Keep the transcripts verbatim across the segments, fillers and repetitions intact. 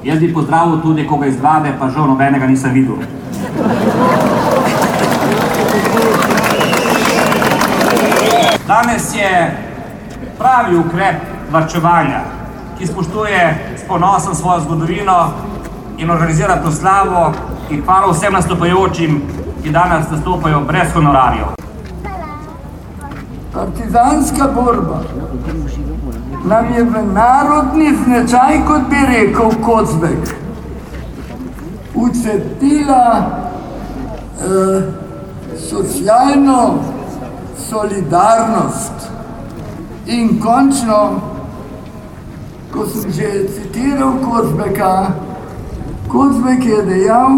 Jaz bi pozdravil tudi koga iz vlade, pa žal nobenega nisem videl. Danes je pravi ukrep varčevanja, ki spoštuje s ponosom svojo zgodovino in organizira proslavo in hvala vsem nastopajočim, ki danes nastopajo brez honorarjev. Partizanska borba nam je v narodni značaj, kot bi rekel Kocbek, vcepila eh, socialno solidarnost. In končno, ko sem že citiral Kocbeka, Kocbek je dejal,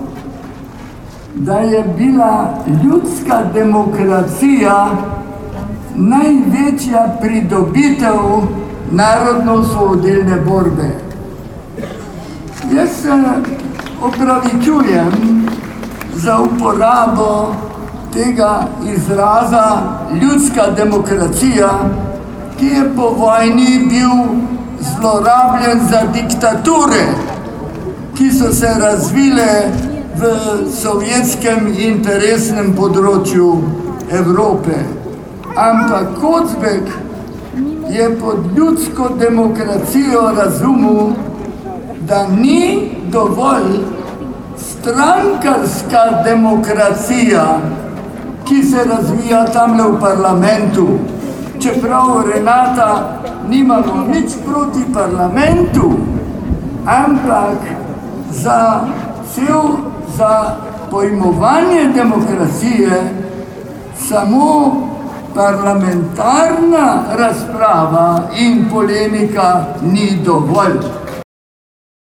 da je bila ljudska demokracija največja pridobitev narodno-osvobodilne borbe. Jaz se opravičujem za uporabo tega izraza ljudska demokracija, ki je po vojni bil zlorabljen za diktature, ki so se razvile v sovjetskem interesnem področju Evrope. Ampak Kocbek je pod ljudsko demokracijo razumel, da ni dovolj strankarska demokracija, ki se razvija tamle v parlamentu. Čeprav Renata nimamo nič proti parlamentu, ampak za cel, za pojmovanje demokracije samo parlamentarna razprava in polemika ni dovolj.